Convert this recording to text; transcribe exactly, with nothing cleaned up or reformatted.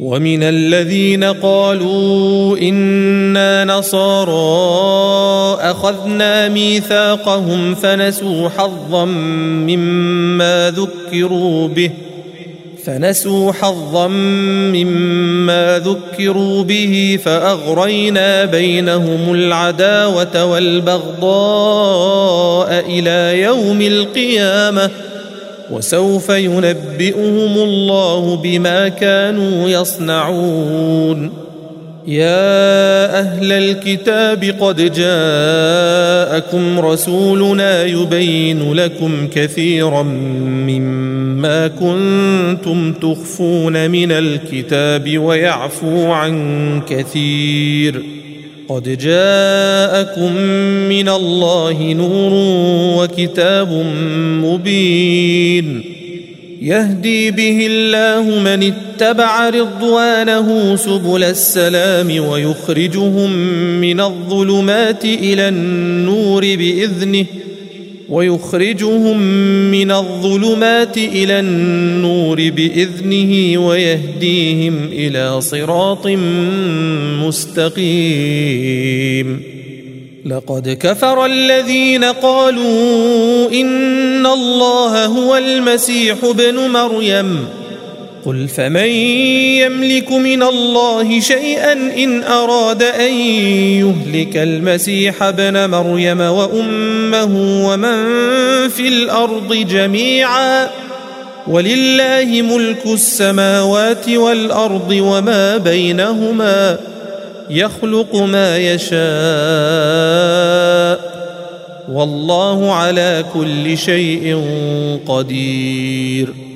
ومن الذين قالوا إنا نصارى أخذنا ميثاقهم فنسوا حظا مما ذكروا به فنسوا حظا مما ذكروا به فأغرينا بينهم العداوة والبغضاء إلى يوم القيامة وسوف ينبئهم الله بما كانوا يصنعون. يا أهل الكتاب قد جاءكم رسولنا يبين لكم كثيرا مما كنتم تخفون من الكتاب ويعفو عن كثير قد جاءكم من الله نور وكتاب مبين يهدي به الله من اتبع رضوانه سبل السلام ويخرجهم من الظلمات إلى النور بإذنه ويخرجهم من الظلمات إلى النور بإذنه ويهديهم إلى صراط مستقيم. لقد كفر الذين قالوا إن الله هو المسيح ابن مريم قل فمن يملك من الله شيئا إن أراد أن يهلك المسيح ابن مريم وأمه ومن في الأرض جميعا ولله ملك السماوات والأرض وما بينهما يخلق ما يشاء والله على كل شيء قدير.